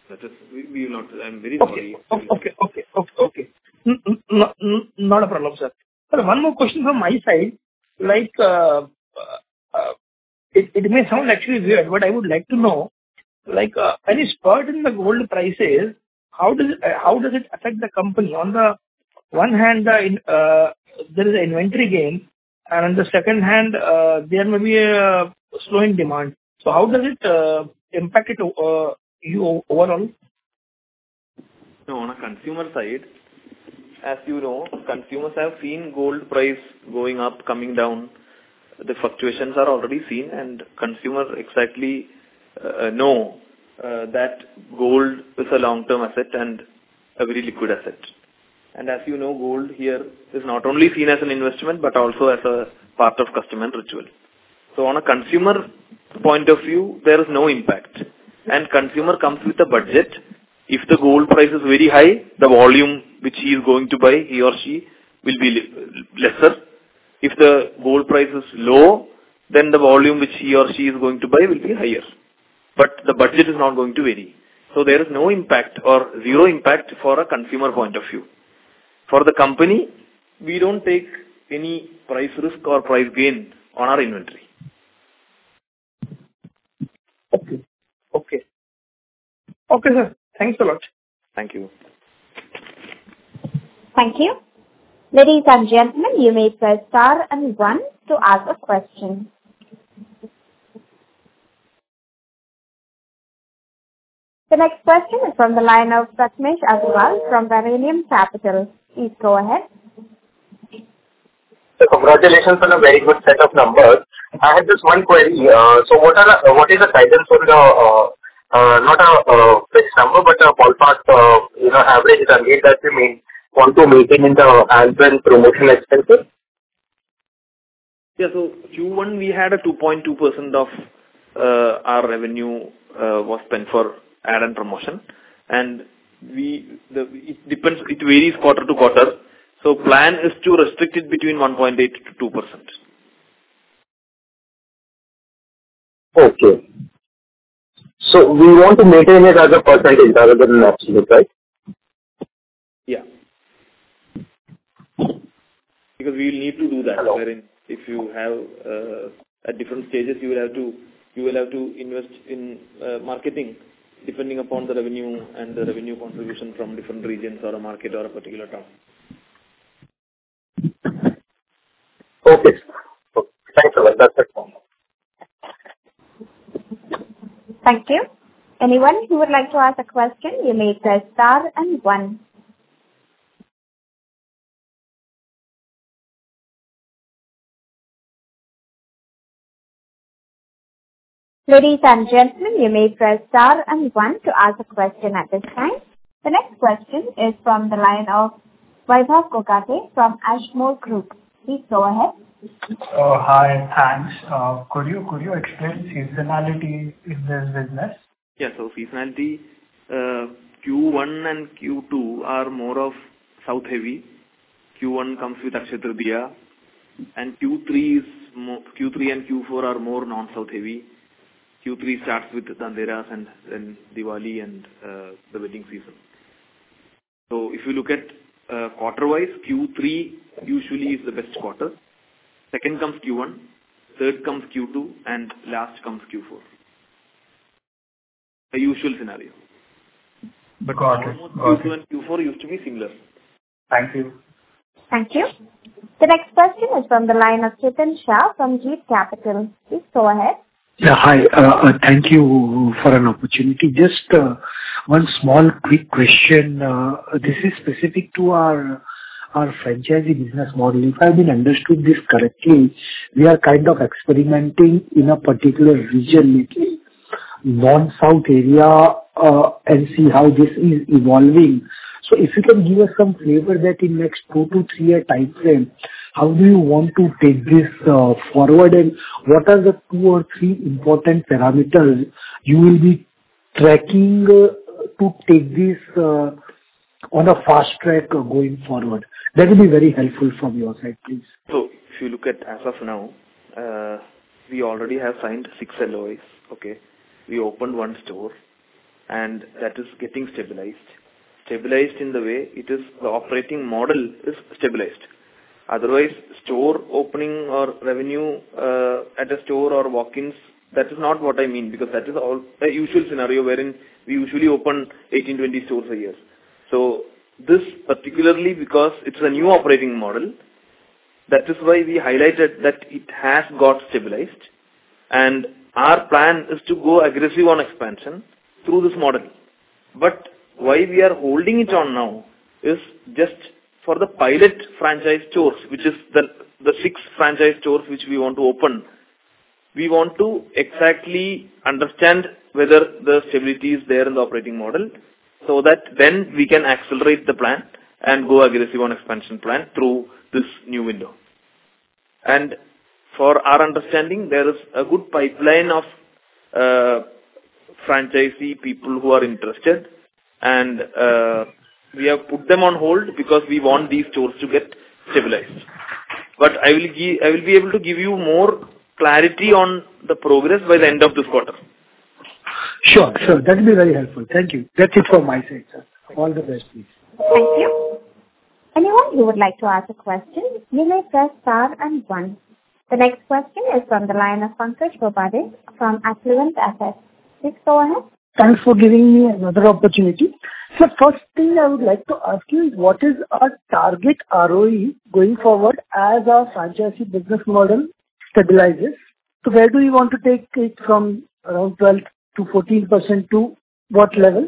That is, we, we will not. I'm very Okay. sorry. Okay. Okay. Okay. Okay. N- n- n- n- Not a problem, sir. Sir, one more question from my side. Like, uh, uh, uh, it it may sound actually weird, but I would like to know, like, uh, any spurt in the gold prices, how does it uh, how does it affect the company? On the one hand, the in- uh, there is an inventory gain, and on the second hand, uh, there may be a slowing demand. So how does it uh, impact it uh, you overall? No, on a consumer side, as you know, consumers have seen gold price going up, coming down. The fluctuations are already seen, and consumers exactly uh, know uh, that gold is a long-term asset and a very liquid asset. And as you know, gold here is not only seen as an investment, but also as a part of custom and ritual. So on a consumer point of view, there is no impact. And consumer comes with a budget. If the gold price is very high, the volume which he is going to buy, he or she, will be lesser. If the gold price is low, then the volume which he or she is going to buy will be higher. But the budget is not going to vary. So there is no impact or zero impact for a consumer point of view. For the company, we don't take any price risk or price gain on our inventory. Okay. Okay. Okay, sir. Thanks a lot. Thank you. Thank you. Ladies and gentlemen, you may press star and one to ask a question. The next question is from the line of Prathamesh Agarwal from Varanium Capital. Please go ahead. So congratulations on a very good set of numbers. I have just one query. Uh, so what are the, what is the guidance on the uh, uh, not a uh, fixed number but a ballpark uh, you know average run rate that we may want to maintain in the ad and promotional expenses? Yeah, so Q one we had a two point two percent of uh, our revenue uh, was spent for ad and promotion, and we the it depends, it varies quarter to quarter. So plan is to restrict it between one point eight to two percent. Okay. So we want to maintain it as a percentage rather than an absolute, right? Yeah. Because we will need to do that. Hello. Wherein if you have uh, at different stages, you will have to you will have to invest in uh, marketing depending upon the revenue and the revenue contribution from different regions or a market or a particular town. Okay. Thanks a lot. That's it. Thank you. Anyone who would like to ask a question, you may press star and one. Ladies and gentlemen, you may press star and one to ask a question at this time. The next question is from the line of Vaibhav Kokate from Ashmore Group. Please go ahead. Uh, hi, thanks. Uh, could you could you explain seasonality in this business? Yeah, so seasonality, uh, Q one and Q two are more of south heavy. Q one comes with Akshaya Tritiya, and Q three is more, Q three and Q four are more non-south heavy. Q three starts with Dhanteras and then Diwali and uh, the wedding season. So if you look at uh, quarter-wise, Q three usually is the best quarter. Second comes Q one, third comes Q two, and last comes Q four. A usual scenario. But Got it. almost Got Q two it. and Q four used to be similar. Thank you. Thank you. The next question is from the line of Chetan Shah from Jeet Capital. Please go ahead. Yeah, hi. Uh, uh, thank you for an opportunity. Just uh, one small quick question. Uh, this is specific to our our franchisee business model. If I've been understood this correctly, we are kind of experimenting in a particular region, maybe non-south area, uh, and see how this is evolving. So if you can give us some flavor that in next two to three year time frame, how do you want to take this uh, forward, and what are the two or three important parameters you will be tracking uh, to take this uh, on a fast track uh, going forward? That will be very helpful from your side, please. So if you look at as of now, uh, we already have signed six L O Is. Okay, we opened one store. and that is getting stabilized. Stabilized in the way it is, the operating model is stabilized. Otherwise, store opening or revenue uh, at a store or walk-ins, that is not what I mean, because that is all a usual scenario wherein we usually open eighteen, twenty stores a year. So this particularly because it's a new operating model, that is why we highlighted that it has got stabilized, and our plan is to go aggressive on expansion through this model. But why we are holding it on now is just for the pilot franchise stores, which is the the six franchise stores which we want to open. We want to exactly understand whether the stability is there in the operating model, so that then we can accelerate the plan and go aggressive on expansion plan through this new window. And for our understanding, there is a good pipeline of uh, franchisee people who are interested, and uh, we have put them on hold because we want these stores to get stabilized. But I will give, I will be able to give you more clarity on the progress by the end of this quarter. Sure, sure. That will be very helpful. Thank you. That's it from my side, sir. All the best, please. Thank you. Anyone who would like to ask a question, you may press star and one. The next question is from the line of Pankaj Bobade from Affluent Assets. Please go ahead. Thanks for giving me another opportunity. So first thing I would like to ask you is what is our target R O E going forward as our franchisee business model stabilizes? So where do you want to take it from around twelve to fourteen percent to what level?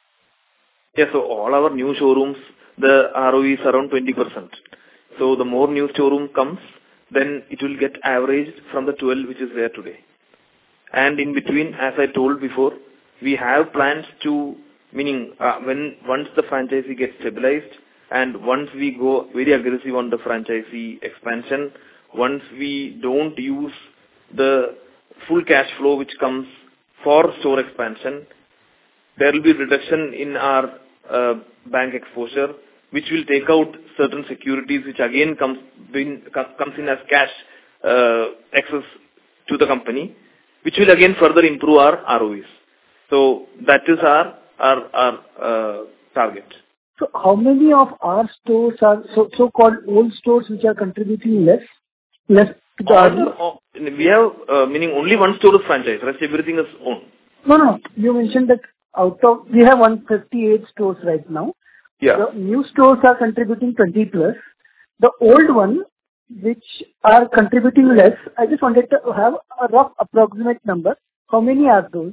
Yeah, so all our new showrooms, the R O E is around twenty percent. So the more new showroom comes, then it will get averaged from the twelve which is there today. And in between, as I told before, we have plans to, meaning uh, when once the franchisee gets stabilized and once we go very aggressive on the franchisee expansion, once we don't use the full cash flow which comes for store expansion, there will be reduction in our uh, bank exposure, which will take out certain securities, which again comes in, comes in as cash uh, access to the company, which will again further improve our R O Es. So that is our our, our uh, target. So how many of our stores are so so-called old stores which are contributing less, less to the R O E? We have uh, meaning only one store is franchise, rest everything is owned. No, no. You mentioned that out of we have one hundred fifty-eight stores right now. Yeah. The new stores are contributing twenty plus. The old one, which are contributing less, I just wanted to have a rough approximate number. How many are those?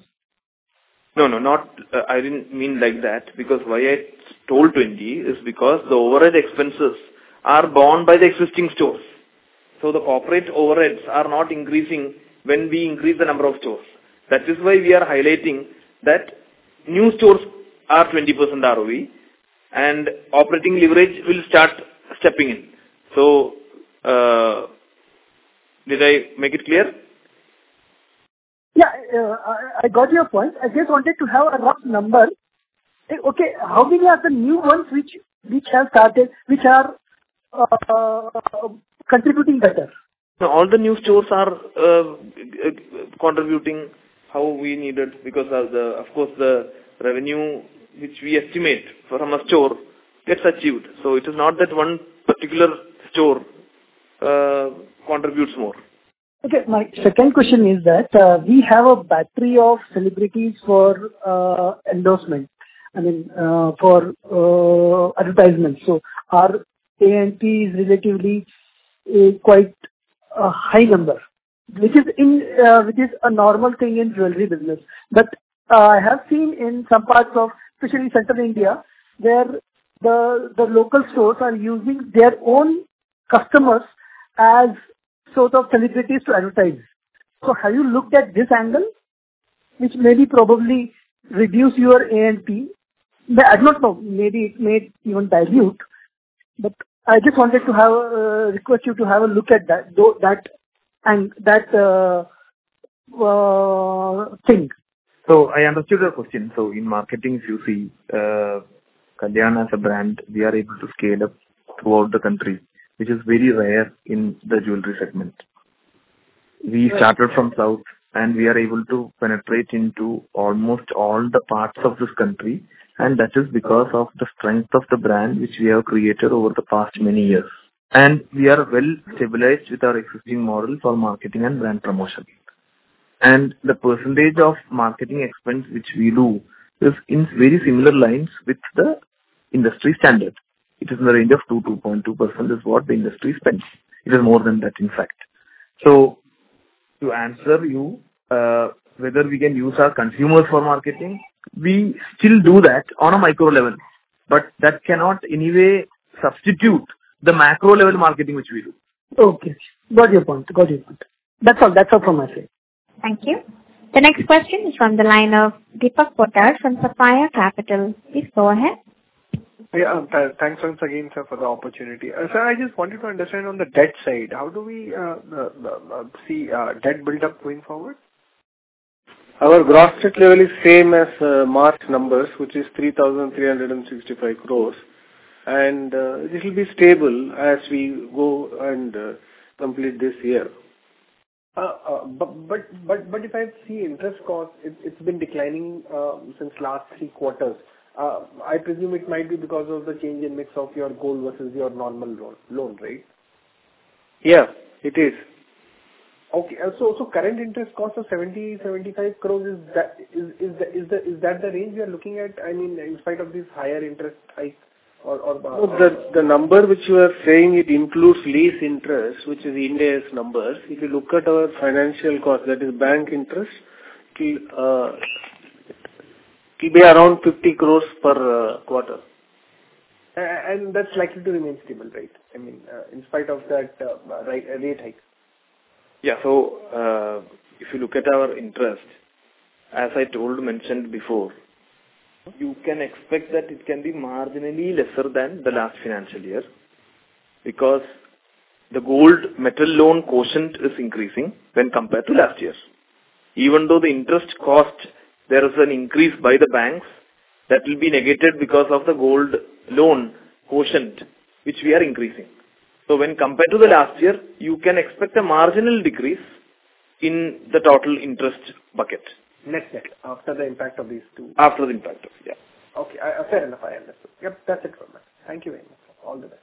No, no, not, uh, I didn't mean like that, because why I told twenty is because the overhead expenses are borne by the existing stores. So the corporate overheads are not increasing when we increase the number of stores. That is why we are highlighting that new stores are twenty percent R O E and operating leverage will start stepping in. So, uh, did I make it clear? Yeah, uh, I, I got your point. I just wanted to have a rough number. Okay, how many are the new ones which which have started, which are uh, contributing better? No, all the new stores are uh, contributing how we needed, because of the, of course, the revenue which we estimate from a store gets achieved. So it is not that one particular store uh, contributes more. Okay, my second question is that uh, we have a battery of celebrities for uh, endorsement. I mean, uh, for uh, advertisement. So our A and P is relatively uh, quite a high number, which is in uh, which is a normal thing in jewelry business. But uh, I have seen in some parts of, especially Central India, where the the local stores are using their own customers as sort of celebrities to advertise. So have you looked at this angle, which maybe probably reduce your A and P? I don't know, maybe it may even dilute, but I just wanted to have uh, request you to have a look at that, though, that and that uh, uh, thing. So I understood your question. So in marketing, if you see, uh, Kalyan as a brand, we are able to scale up throughout the country, which is very rare in the jewelry segment. We started from south and we are able to penetrate into almost all the parts of this country, and that is because of the strength of the brand which we have created over the past many years. And we are well stabilized with our existing model for marketing and brand promotion. And the percentage of marketing expense which we do is in very similar lines with the industry standard. It is in the range of two to two point two percent is what the industry spends. It is more than that, in fact. So, to answer you, uh, whether we can use our consumers for marketing, we still do that on a micro level. But that cannot in any way substitute the macro level marketing which we do. Okay. Got your point. Got your point. That's all. That's all from my side. Thank you. The next question is from the line of Deepak Poddar from Sapphire Capital. Please go ahead. Yeah, um, th- thanks once again, sir, for the opportunity. Uh, sir, I just wanted to understand on the debt side, how do we uh, uh, uh, see uh, debt build up going forward? Our gross debt level is same as uh, March numbers, which is three thousand three hundred sixty-five crores, and uh, this will be stable as we go and uh, complete this year. Uh, uh, but but but but if I see interest cost, it, it's been declining uh, since last three quarters. Uh, I presume it might be because of the change in mix of your gold versus your normal loan, loan, right? Yeah, it is. Okay. uh, So so current interest cost of seventy, seventy-five crores, is that is is the- is the- is that the range we are looking at? I mean, in spite of this higher interest hike or... or No, the the number which you are saying, it includes lease interest, which is Ind AS numbers. If you look at our financial cost, that is bank interest, it will uh, it will be around fifty crores per uh, quarter. A- And that's likely to remain stable, right? I mean, uh, in spite of that uh, right, uh, rate hike. Yeah. So, uh, if you look at our interest, as I told, mentioned before, you can expect that it can be marginally lesser than the last financial year, because the gold metal loan quotient is increasing when compared to last year. Even though the interest cost, there is an increase by the banks, that will be negated because of the gold loan quotient, which we are increasing. So when compared to the last year, you can expect a marginal decrease in the total interest bucket. Net net, after the impact of these two. After the impact of, yeah. Okay, I, uh, fair enough, I understood. Yep, that's it from me. Thank you very much. All the best.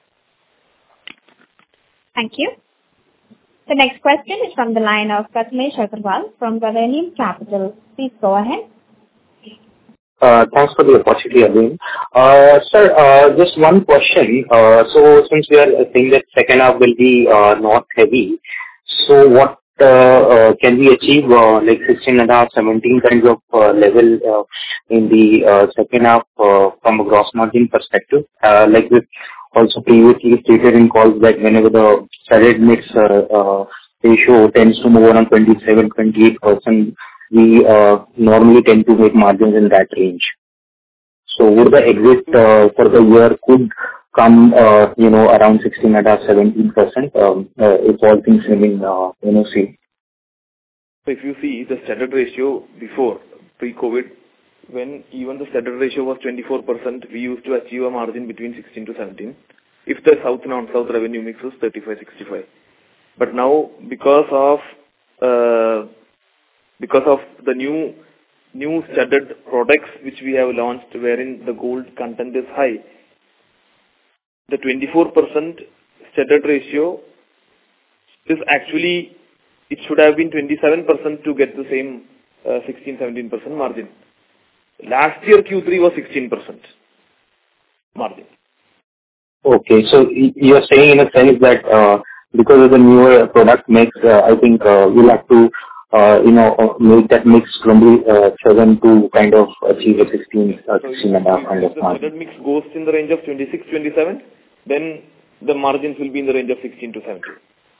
Thank you. The next question is from the line of Prathamesh Agarwal from Millennium Capital. Please go ahead. Uh, Thanks for the opportunity again. Uh, Sir, uh, just one question. Uh, So since we are saying that second half will be uh, not heavy, so what uh, uh, can we achieve uh, like sixteen and a half, seventeen kinds of uh, level uh, in the uh, second half uh, from a gross margin perspective? Uh, Like with also previously stated in calls that whenever the studded mix uh, uh, ratio tends to move around twenty-seven, twenty-eight percent, we uh, normally tend to make margins in that range. So would the exit uh, for the year could come, uh, you know, around sixteen and a half, seventeen percent, um, uh, if all things remain, uh, you know, same? So if you see the studded ratio before, pre-COVID, when even the studded ratio was twenty-four percent, we used to achieve a margin between sixteen to seventeen. If the South non-South revenue mix was thirty-five, sixty-five. But now, because of uh, because of the new new studded products which we have launched, wherein the gold content is high, the twenty-four percent studded ratio is actually, it should have been twenty-seven percent to get the same uh, sixteen, seventeen percent margin. Last year Q three was sixteen percent margin. Okay, so y- you're saying in a sense that uh, because of the newer product mix, uh, I think uh, we'll have to, uh, you know, uh, make that mix from the uh, seven to kind of achieve a sixteen, uh, So sixteen and a half kind if of the margin. studded mix goes in the range of twenty-six, twenty-seven, then the margins will be in the range of sixteen to seventeen.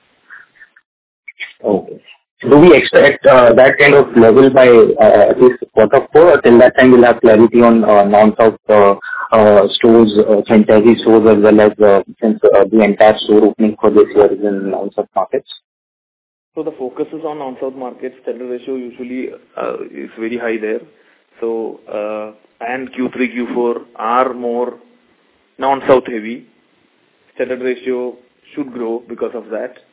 Okay. Do we expect uh, that kind of level by uh, at least quarter four, or till that time we'll have clarity on uh, non-South uh, uh, stores, uh, franchisee stores, as well as uh, since uh, the entire store opening for this year is in non-South markets? So the focus is on non-South markets. Studded ratio usually uh, is very high there. So uh, and Q three, Q four are more non-South heavy. Studded ratio should grow because of that.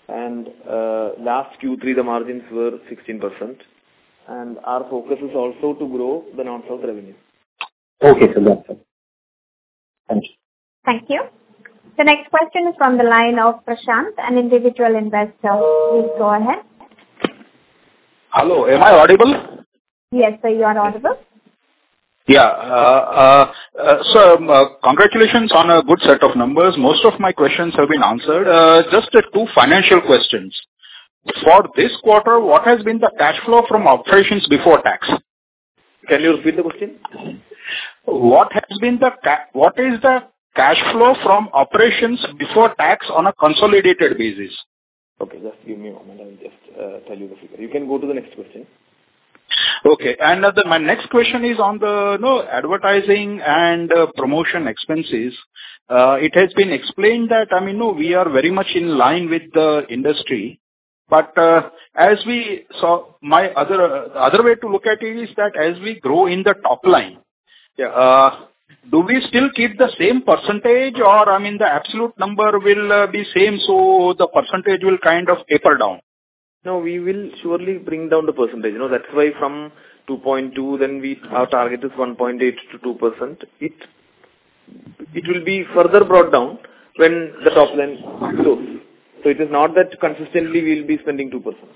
And uh, last Q three, the margins were sixteen percent. And our focus is also to grow the non-South revenue. Okay, so that's it. Thank you. Thank you. The next question is from the line of Prashant, an individual investor. Please go ahead. Hello, am I audible? Yes, sir, you are audible. Yeah. Uh, uh, uh, so, um, uh, congratulations on a good set of numbers. Most of my questions have been answered. Uh, just uh, two financial questions. For this quarter, what has been the cash flow from operations before tax? Can you repeat the question? What has been the ca- what is the cash flow from operations before tax on a consolidated basis? Okay, just give me a moment. I will just uh, tell you the figure. You can go to the next question. Okay. And uh, the, my next question is on the no advertising and uh, promotion expenses. Uh, it has been explained that, I mean, no, we are very much in line with the industry. But uh, as we saw, my other uh, the other way to look at it is that as we grow in the top line, yeah, uh, do we still keep the same percentage, or I mean the absolute number will uh, be same, so the percentage will kind of taper down? No, we will surely bring down the percentage. You know, that's why from two point two, then we our target is one point eight to two percent. It it will be further brought down when the top line grows. So it is not that consistently we will be spending two percent.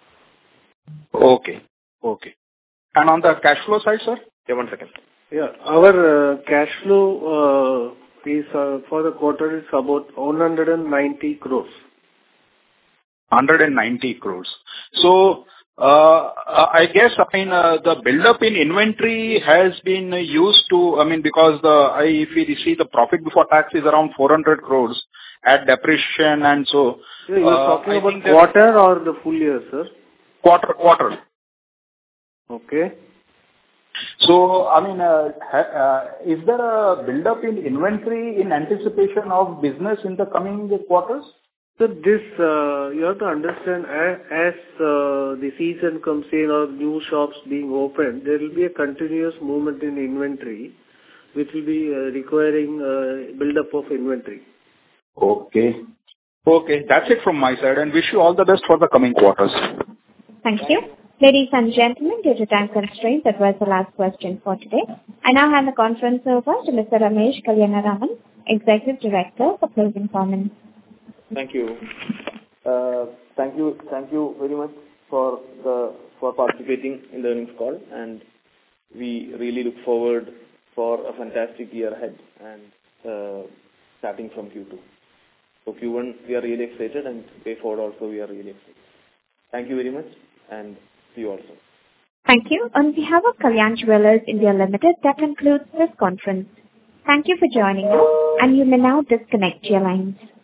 Okay. Okay. And on the cash flow side, sir? Yeah, one second. Yeah, our uh, cash flow uh, is uh, for the quarter is about one hundred ninety crores. one hundred ninety crores. So, uh, I guess, I mean, uh, the build-up in inventory has been used to, I mean, because the, I, if we see the profit before tax is around four hundred crores at depreciation and so. Yeah, you're uh, talking I about quarter or the full year, sir? Quarter, quarter. Okay. So, I mean, uh, ha- uh, is there a build-up in inventory in anticipation of business in the coming quarters? So this, uh, you have to understand, as, as uh, the season comes in or new shops being opened, there will be a continuous movement in inventory, which will be uh, requiring uh, build-up of inventory. Okay. Okay, that's it from my side, and wish you all the best for the coming quarters. Thank you. Ladies and gentlemen, due to time constraints, that was the last question for today. I now hand the conference over to Mister Ramesh Kalyanaraman, Executive Director, for closing comments. Thank you. Uh, thank you. Thank you very much for the for participating in the earnings call, and we really look forward for a fantastic year ahead and uh, starting from Q two. So Q one we are really excited, and way forward also we are really excited. Thank you very much, and see you also. Thank you. On behalf of Kalyan Jewellers India Limited, that concludes this conference. Thank you for joining us, and you may now disconnect your lines.